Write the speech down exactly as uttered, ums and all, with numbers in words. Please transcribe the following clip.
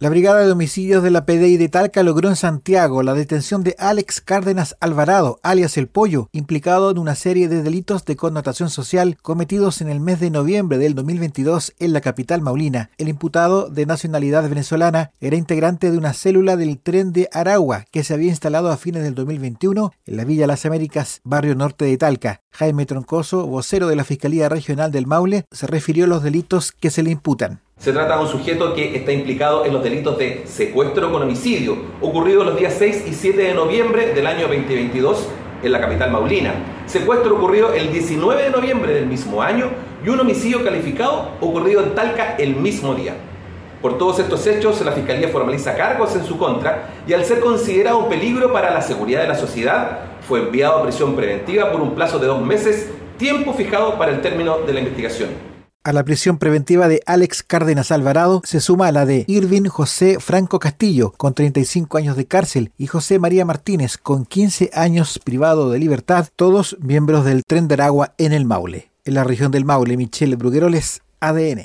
La Brigada de Homicidios de la P D I de Talca logró en Santiago la detención de Alex Cárdenas Alvarado, alias El Pollo, implicado en una serie de delitos de connotación social cometidos en el mes de noviembre del dos mil veintidós en la capital maulina. El imputado, de nacionalidad venezolana, era integrante de una célula del Tren de Aragua que se había instalado a fines del dos mil veintiuno en la Villa Las Américas, barrio norte de Talca. Jaime Troncoso, vocero de la Fiscalía Regional del Maule, se refirió a los delitos que se le imputan. Se trata de un sujeto que está implicado en los delitos de secuestro con homicidio, ocurridos los días seis y siete de noviembre del año veinte veintidós en la capital maulina. Secuestro ocurrido el diecinueve de noviembre del mismo año y un homicidio calificado ocurrido en Talca el mismo día. Por todos estos hechos, la Fiscalía formaliza cargos en su contra y, al ser considerado un peligro para la seguridad de la sociedad, fue enviado a prisión preventiva por un plazo de dos meses, tiempo fijado para el término de la investigación. A la prisión preventiva de Alex Cárdenas Alvarado se suma la de Irvin José Franco Castillo, con treinta y cinco años de cárcel, y José María Martínez, con quince años privado de libertad, todos miembros del Tren de Aragua en el Maule. En la región del Maule, Michelle Brugueroles, A D N.